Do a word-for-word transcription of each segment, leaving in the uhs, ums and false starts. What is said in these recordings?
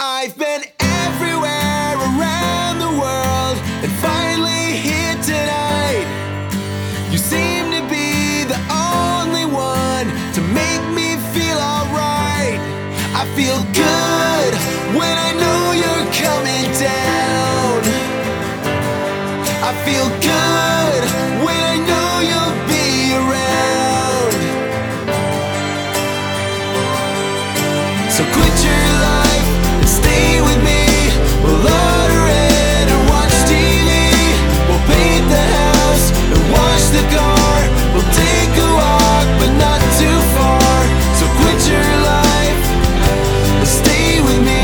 I've been everywhere around the world and finally here tonight. You seem to be the only one to make me feel alright. I feel good when I know you're coming down. I feel good when I know you'll be around. So quit your life and stay with me. We'll order it and watch T V. We'll paint the house and wash the car. We'll take a walk but not too far. So quit your life and stay with me.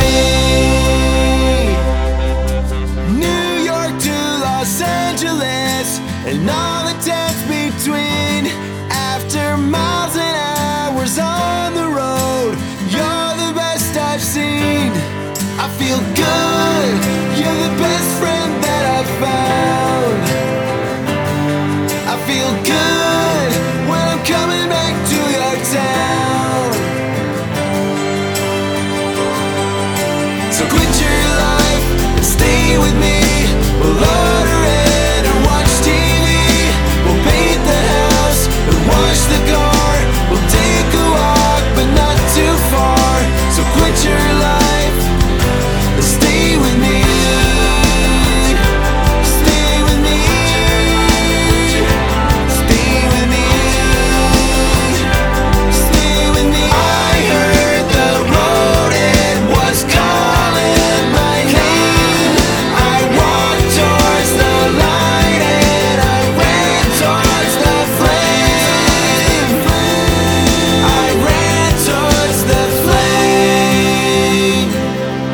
New York to Los Angeles and all the towns between. After miles and hours on the road, you're the best I've seen. I feel good, you're the best friend that I've found. I feel good when I'm coming back to your town. So quit your life and stay with me. We'll order it and watch T V. We'll paint the house and wash the car. We'll take a walk but not too far. So quit your life and stay with me. Stay with me. Stay with me. Stay with me. I heard the road, it was calling my name. I walked towards the light and I ran towards the flame. I ran towards the flame.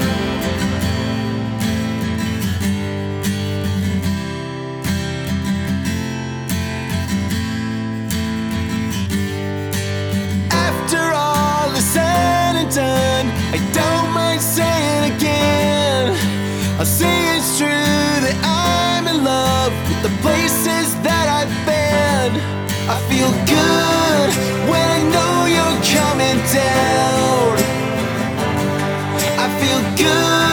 After all is said and done, I don't mind saying again. I'll say it's true that I'm in love with the places that I've been. I feel good when I know you're coming down. I feel good